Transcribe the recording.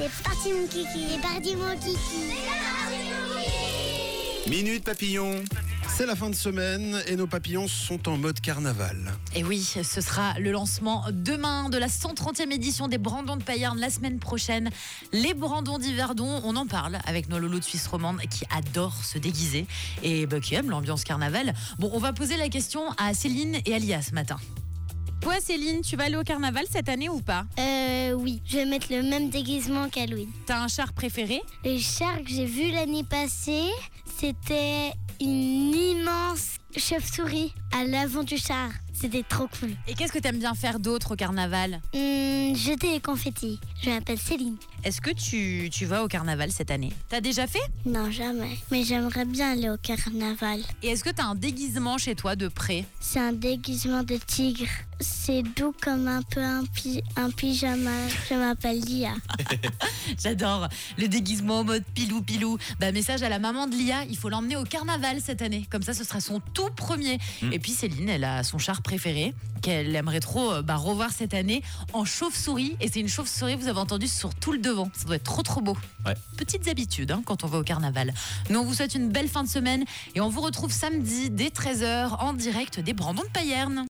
C'est parti mon kiki. C'est parti mon kiki. Minute Papillon. C'est la fin de semaine et nos papillons sont en mode carnaval. Et oui, ce sera le lancement demain de la 130e édition des Brandons de Payerne la semaine prochaine. Les Brandons d'Yverdon, on en parle avec nos loulous de Suisse romande qui adorent se déguiser et qui aiment l'ambiance carnaval. Bon, on va poser la question à Céline et à Lia ce matin. Toi Céline, tu vas aller au carnaval cette année ou pas? Oui, je vais mettre le même déguisement qu'Halloween. T'as un char préféré? Le char que j'ai vu l'année passée, c'était une immense chauve-souris à l'avant du char. C'était trop cool. Et qu'est-ce que t'aimes bien faire d'autre au carnaval? Jeter les confettis. Je m'appelle Céline. Est-ce que tu vas au carnaval cette année? T'as déjà fait? Non, jamais. Mais j'aimerais bien aller au carnaval. Et est-ce que t'as un déguisement chez toi de prêt? C'est un déguisement de tigre. C'est doux comme un peu un pyjama. Je m'appelle Lia. J'adore le déguisement en mode pilou. Message à la maman de Lia, il faut l'emmener au carnaval cette année. Comme ça, ce sera son tout premier. Et puis Céline, elle a son char préféré qu'elle aimerait trop revoir cette année en chauve-souris. Et c'est une chauve-souris, vous avez entendu, sur tout le devant. Ça doit être trop beau. Ouais. Petites habitudes quand on va au carnaval. Nous, on vous souhaite une belle fin de semaine et on vous retrouve samedi dès 13h en direct des Brandons de Payerne.